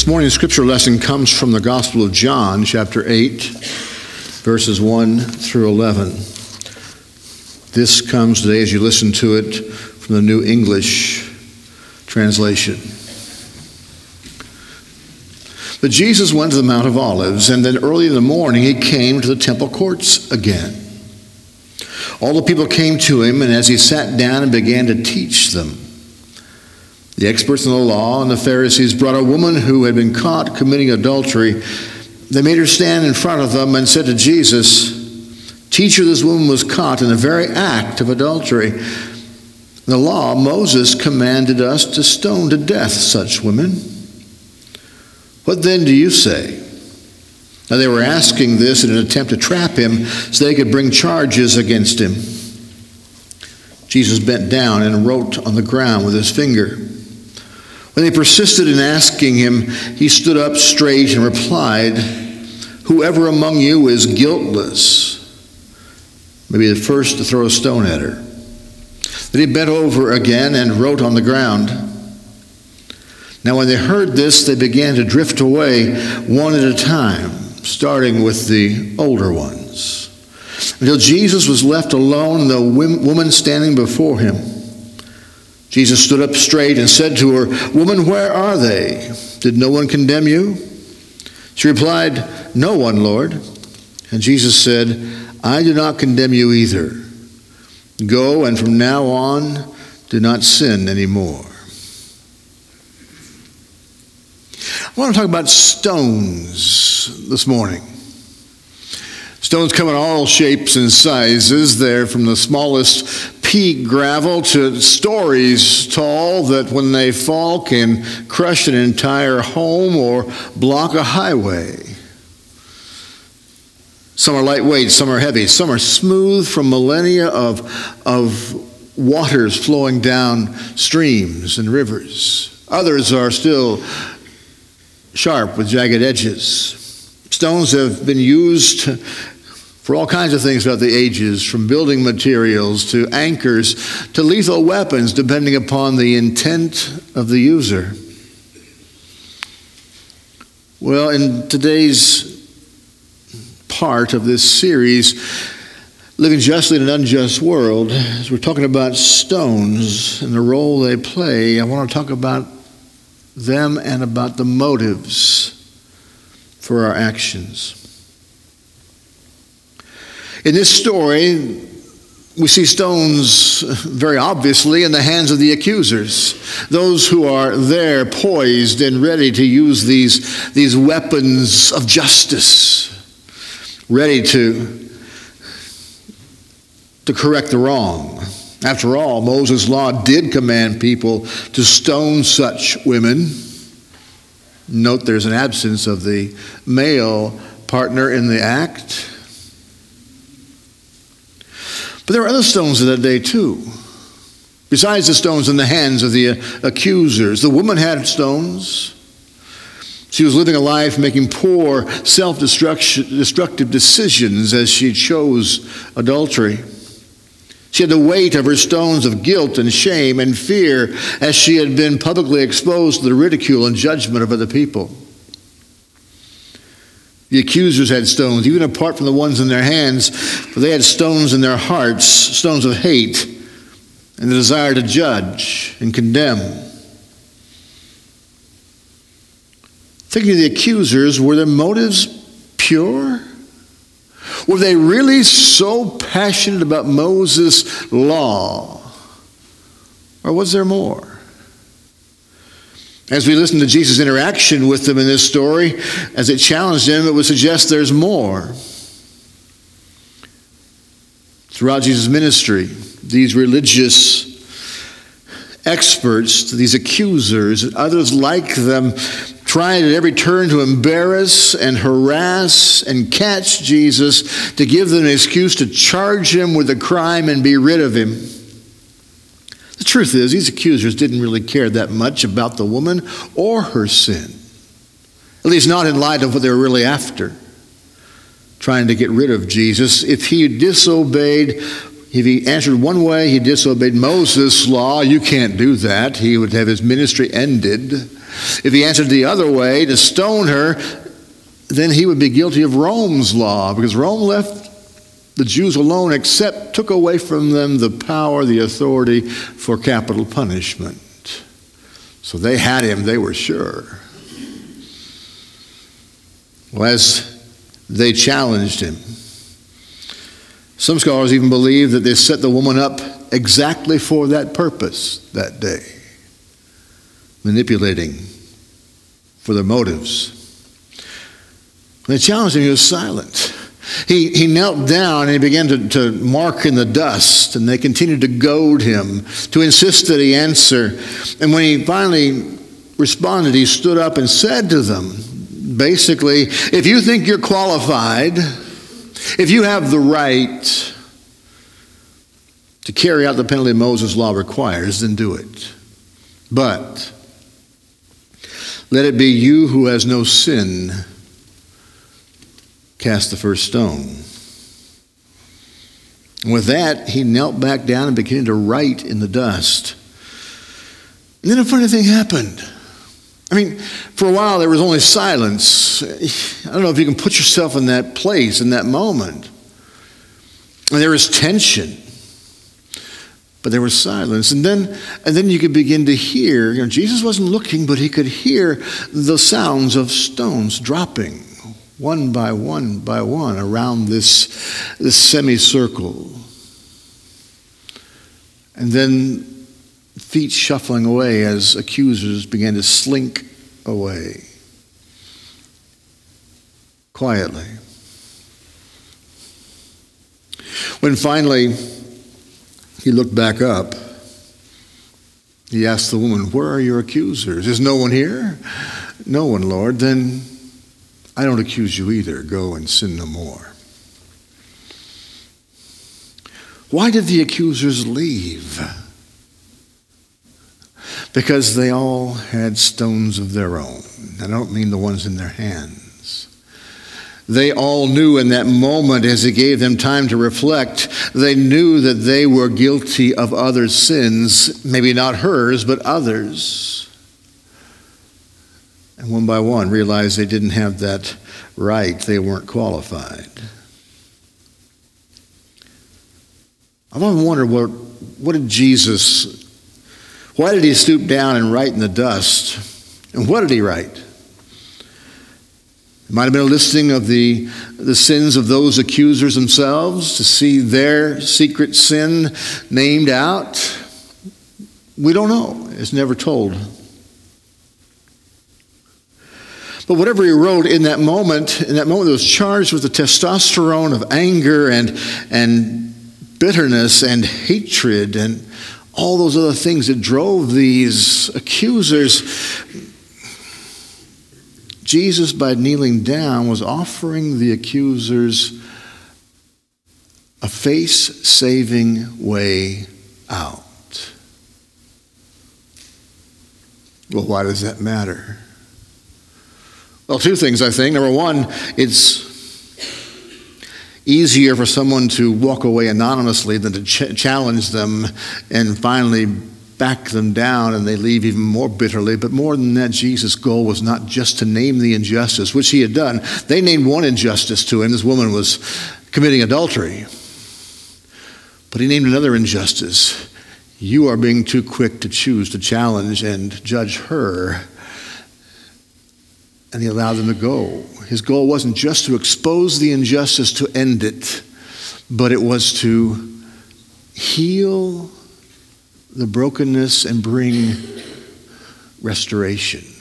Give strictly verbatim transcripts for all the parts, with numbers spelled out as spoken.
This morning's scripture lesson comes from the Gospel of John, chapter eight, verses one through eleven. This comes today as you listen to it from the New English translation. But Jesus went to the Mount of Olives, and then early in the morning he came to the temple courts again. All the people came to him, and as he sat down and began to teach them, the experts in the law and the Pharisees brought a woman who had been caught committing adultery. They made her stand in front of them and said to Jesus, "Teacher, this woman was caught in the very act of adultery. In the law, Moses commanded us to stone to death such women. What then do you say?" Now they were asking this in an attempt to trap him so they could bring charges against him. Jesus bent down and wrote on the ground with his finger. When they persisted in asking him, he stood up straight and replied, "Whoever among you is guiltless may be the first to throw a stone at her." Then he bent over again and wrote on the ground. Now when they heard this, they began to drift away one at a time, starting with the older ones, until Jesus was left alone and the woman standing before him. Jesus stood up straight and said to her, "Woman, where are they? Did no one condemn you?" She replied, "No one, Lord." And Jesus said, "I do not condemn you either. Go, and from now on, do not sin anymore." I want to talk about stones this morning. Stones come in all shapes and sizes. They're from the smallest pea gravel to stories tall that when they fall can crush an entire home or block a highway. Some are lightweight, some are heavy, some are smooth from millennia of, of waters flowing down streams and rivers. Others are still sharp with jagged edges. Stones have been used for all kinds of things throughout the ages, from building materials to anchors to lethal weapons, depending upon the intent of the user. Well, in today's part of this series, Living Justly in an Unjust World, as we're talking about stones and the role they play, I want to talk about them and about the motives for our actions. In this story, we see stones very obviously in the hands of the accusers, those who are there poised and ready to use these, these weapons of justice, ready to, to correct the wrong. After all, Moses' law did command people to stone such women. Note there's an absence of the male partner in the act. But there were other stones in that day too. Besides the stones in the hands of the accusers, the woman had stones. She was living a life making poor, self-destructive decisions as she chose adultery. She had the weight of her stones of guilt and shame and fear as she had been publicly exposed to the ridicule and judgment of other people. The accusers had stones, even apart from the ones in their hands, but they had stones in their hearts, stones of hate and the desire to judge and condemn. Thinking of the accusers, were their motives pure? Were they really so passionate about Moses' law? Or was there more? As we listen to Jesus' interaction with them in this story, as it challenged them, it would suggest there's more. Throughout Jesus' ministry, these religious experts, these accusers, and others like them, tried at every turn to embarrass and harass and catch Jesus, to give them an excuse to charge him with a crime and be rid of him. The truth is, these accusers didn't really care that much about the woman or her sin. At least not in light of what they were really after, trying to get rid of Jesus. If he disobeyed, if he answered one way, he disobeyed Moses' law. You can't do that. He would have his ministry ended. If he answered the other way, to stone her, then he would be guilty of Rome's law, because Rome left the Jews alone, except took away from them the power, the authority for capital punishment. So they had him, they were sure. Well, as they challenged him, some scholars even believe that they set the woman up exactly for that purpose that day, manipulating for their motives. When they challenged him, he was silent. He, he knelt down and he began to, to mark in the dust, and they continued to goad him to insist that he answer. And when he finally responded, he stood up and said to them, basically, if you think you're qualified, if you have the right to carry out the penalty Moses' law requires, then do it. But let it be you who has no sin cast the first stone. And with that, he knelt back down and began to write in the dust. And then a funny thing happened. I mean, for a while there was only silence. I don't know if you can put yourself in that place, in that moment. And there was tension. But there was silence. And then and then you could begin to hear, you know, Jesus wasn't looking, but he could hear the sounds of stones dropping one by one by one around this, this semicircle. And then feet shuffling away as accusers began to slink away quietly. When finally he looked back up, he asked the woman, "Where are your accusers? Is no one here?" "No one, Lord." "Then I don't accuse you either. Go and sin no more." Why did the accusers leave? Because they all had stones of their own. I don't mean the ones in their hands. They all knew in that moment, as he gave them time to reflect, they knew that they were guilty of other sins, maybe not hers, but others. And one by one realized they didn't have that right. They weren't qualified. I've often wondered, what, what did Jesus, why did he stoop down and write in the dust? And what did he write? It might have been a listing of the, the sins of those accusers themselves, to see their secret sin named out. We don't know. It's never told. But whatever he wrote in that moment, in that moment, it was charged with the testosterone of anger and, and bitterness and hatred and all those other things that drove these accusers. Jesus, by kneeling down, was offering the accusers a face-saving way out. Well, why does that matter? Well, two things, I think. Number one, it's easier for someone to walk away anonymously than to ch- challenge them and finally back them down, and they leave even more bitterly. But more than that, Jesus' goal was not just to name the injustice, which he had done. They named one injustice to him. This woman was committing adultery. But he named another injustice. You are being too quick to choose to challenge and judge her. And he allowed them to go. His goal wasn't just to expose the injustice to end it, but it was to heal the brokenness and bring restoration.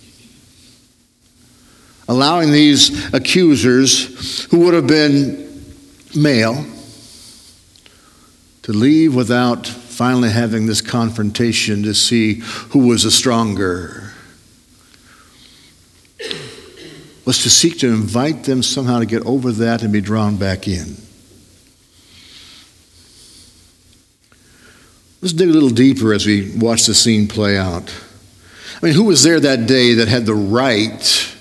Allowing these accusers, who would have been male, to leave without finally having this confrontation to see who was the stronger, was to seek to invite them somehow to get over that and be drawn back in. Let's dig a little deeper as we watch the scene play out. I mean, who was there that day that had the right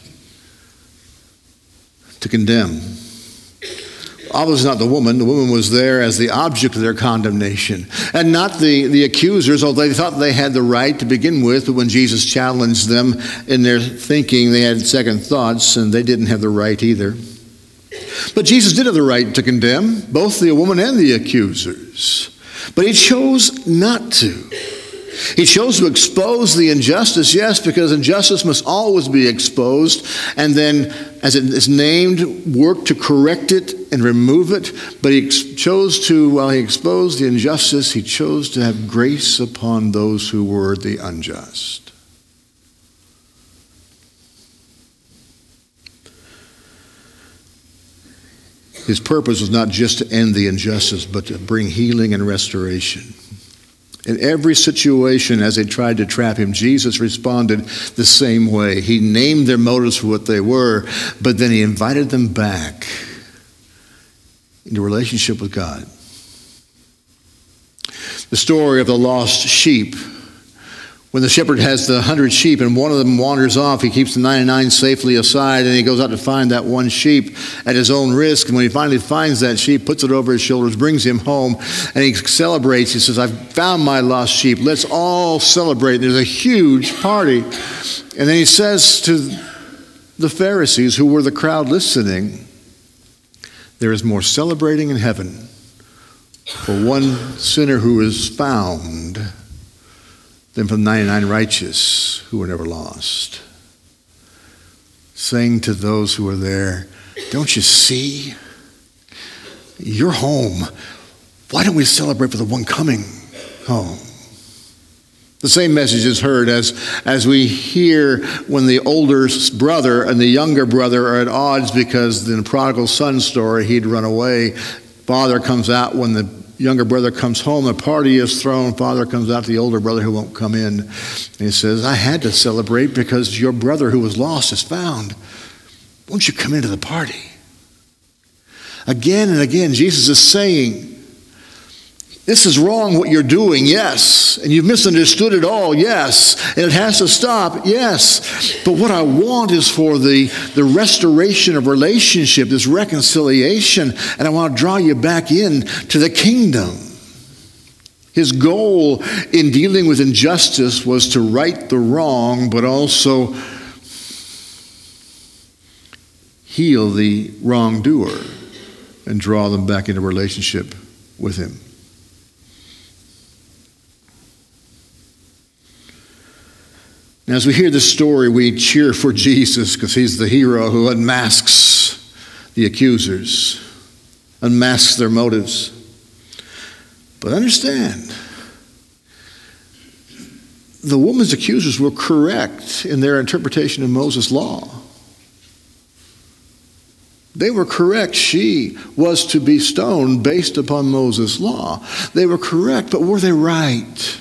to condemn? Obviously not the woman. The woman was there as the object of their condemnation, And not the, the accusers, although they thought they had the right to begin with, but when Jesus challenged them in their thinking, they had second thoughts, and they didn't have the right either. But Jesus did have the right to condemn both the woman and the accusers. But he chose not to. He chose to expose the injustice, yes, because injustice must always be exposed, and then, as it is named, work to correct it and remove it. But he ex- chose to, while he exposed the injustice, he chose to have grace upon those who were the unjust. His purpose was not just to end the injustice, but to bring healing and restoration. In every situation, as they tried to trap him, Jesus responded the same way. He named their motives for what they were, but then he invited them back into relationship with God. The story of the lost sheep. When the shepherd has the hundred sheep and one of them wanders off, he keeps the ninety-nine safely aside, and he goes out to find that one sheep at his own risk. And when he finally finds that sheep, puts it over his shoulders, brings him home, and he celebrates. He says, "I've found my lost sheep. Let's all celebrate." There's a huge party. And then he says to the Pharisees, who were the crowd listening, "There is more celebrating in heaven for one sinner who is found than for the ninety-nine righteous who were never lost." Saying to those who were there, "Don't you see? You're home. Why don't we celebrate for the one coming home?" The same message is heard as, as we hear when the older brother and the younger brother are at odds because in the prodigal son story, he'd run away. Father comes out when the younger brother comes home, the party is thrown. Father comes out to the older brother who won't come in. And he says, "I had to celebrate because your brother who was lost is found. Won't you come into the party?" Again and again, Jesus is saying, this is wrong what you're doing, yes. And you've misunderstood it all, yes. And it has to stop, yes. But what I want is for the, the restoration of relationship, this reconciliation, and I want to draw you back in to the kingdom. His goal in dealing with injustice was to right the wrong, but also heal the wrongdoer and draw them back into relationship with him. Now, as we hear this story, we cheer for Jesus because he's the hero who unmasks the accusers, unmasks their motives. But understand, the woman's accusers were correct in their interpretation of Moses' law. They were correct. She was to be stoned based upon Moses' law. They were correct, but were they right?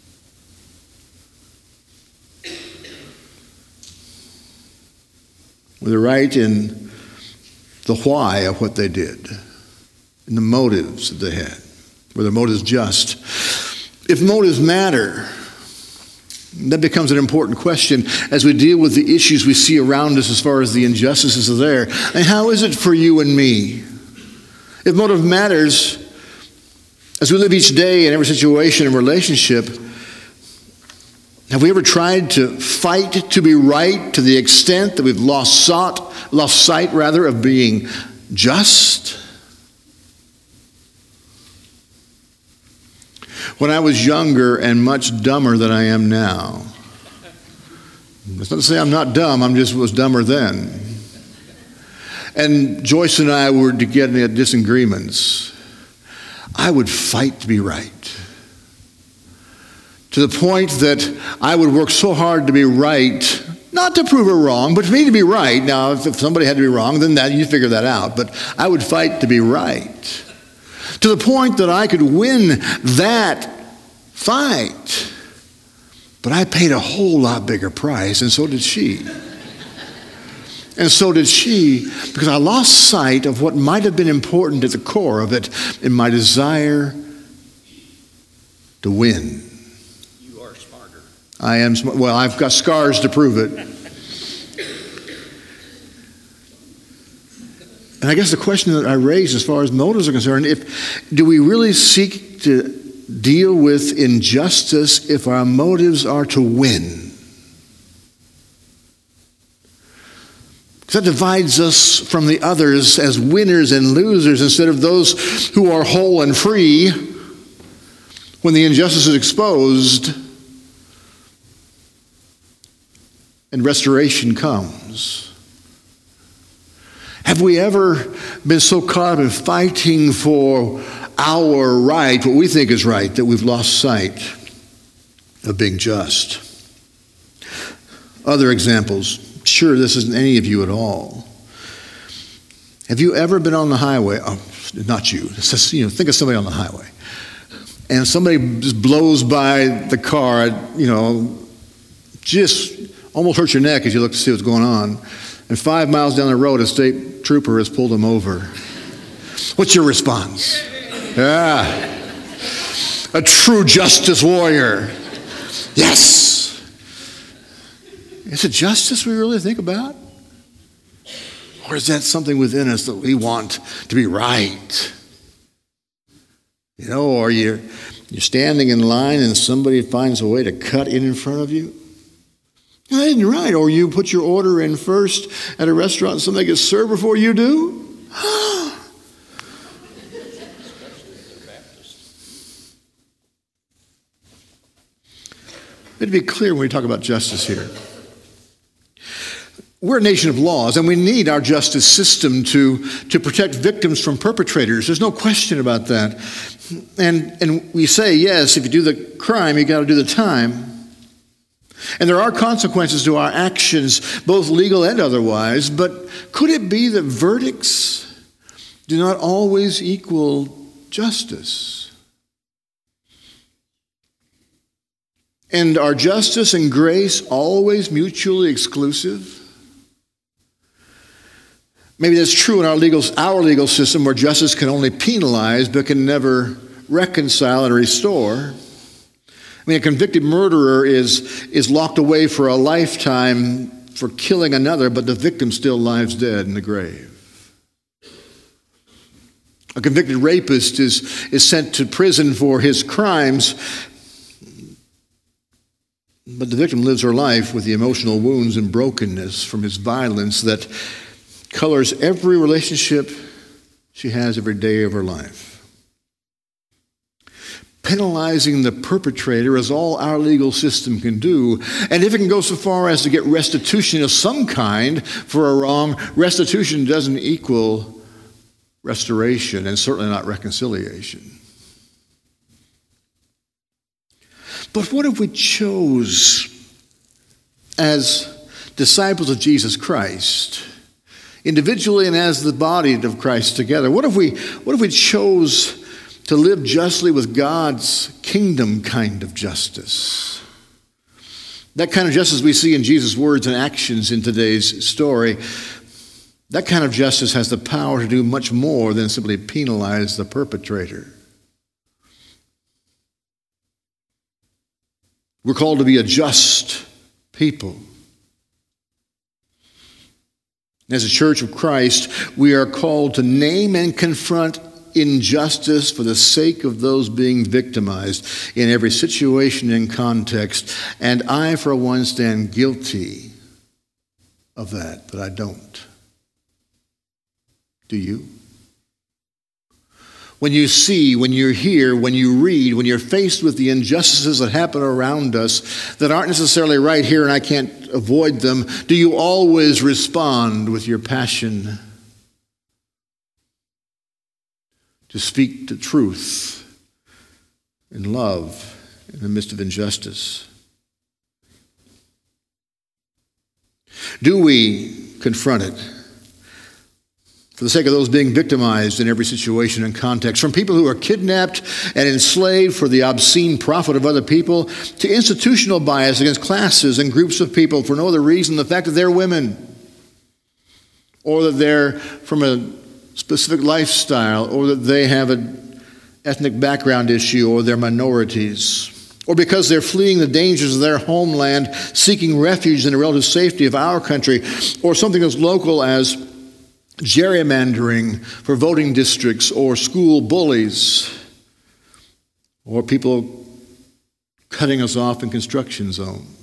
Were they right in the why of what they did, in the motives that they had? Were their motives just? If motives matter, that becomes an important question as we deal with the issues we see around us as far as the injustices are there. And how is it for you and me? If motive matters, as we live each day in every situation and relationship, have we ever tried to fight to be right to the extent that we've lost sought, lost sight rather of being just? When I was younger and much dumber than I am now, that's not to say I'm not dumb, I'm just was dumber then. And Joyce and I were getting at disagreements. I would fight to be right. To the point that I would work so hard to be right, not to prove her wrong, but for me to be right. Now, if, if somebody had to be wrong, then that you figure that out. But I would fight to be right. To the point that I could win that fight. But I paid a whole lot bigger price, and so did she. And so did she, because I lost sight of what might have been important at the core of it in my desire to win. I am, well, I've got scars to prove it. And I guess the question that I raise as far as motives are concerned, if do we really seek to deal with injustice if our motives are to win. That divides us from the others as winners and losers instead of those who are whole and free when the injustice is exposed and restoration comes. Have we ever been so caught up in fighting for our right, what we think is right, that we've lost sight of being just? Other examples. Sure, this isn't any of you at all. Have you ever been on the highway? Oh, not you. It's just, you know, think of somebody on the highway. And somebody just blows by the car, you know, just almost hurts your neck as you look to see what's going on. And five miles down the road, a state trooper has pulled them over. What's your response? Yeah. A true justice warrior. Yes. Is it justice we really think about? Or is that something within us that we want to be right? You know, or you're, you're standing in line and somebody finds a way to cut in in front of you. That isn't right. Or you put your order in first at a restaurant and somebody gets served before you do. It'd be clear when we talk about justice here. We're a nation of laws, and we need our justice system to, to protect victims from perpetrators. There's no question about that. And, and we say, yes, if you do the crime, you got to do the time. And there are consequences to our actions, both legal and otherwise, but could it be that verdicts do not always equal justice? And are justice and grace always mutually exclusive? Maybe that's true in our legal, our legal system where justice can only penalize but can never reconcile and restore. I mean, a convicted murderer is, is locked away for a lifetime for killing another, but the victim still lies dead in the grave. A convicted rapist is, is sent to prison for his crimes, but the victim lives her life with the emotional wounds and brokenness from his violence that colors every relationship she has every day of her life. Penalizing the perpetrator is all our legal system can do. And if it can go so far as to get restitution of some kind for a wrong, restitution doesn't equal restoration and certainly not reconciliation. But what if we chose, as disciples of Jesus Christ, individually and as the body of Christ together, what if we, what if we chose to live justly with God's kingdom kind of justice? That kind of justice we see in Jesus' words and actions in today's story, that kind of justice has the power to do much more than simply penalize the perpetrator. We're called to be a just people. As a church of Christ, we are called to name and confront injustice for the sake of those being victimized in every situation and context. And I, for one, stand guilty of that, but I don't. Do you? When you see, when you hear, when you read, when you're faced with the injustices that happen around us that aren't necessarily right here and I can't avoid them, do you always respond with your passion to speak the truth in love in the midst of injustice? Do we confront it for the sake of those being victimized in every situation and context, from people who are kidnapped and enslaved for the obscene profit of other people, to institutional bias against classes and groups of people for no other reason than the fact that they're women, or that they're from a specific lifestyle, or that they have an ethnic background issue, or they're minorities, or because they're fleeing the dangers of their homeland, seeking refuge in the relative safety of our country, or something as local as gerrymandering for voting districts or school bullies. or people cutting us off in construction zones.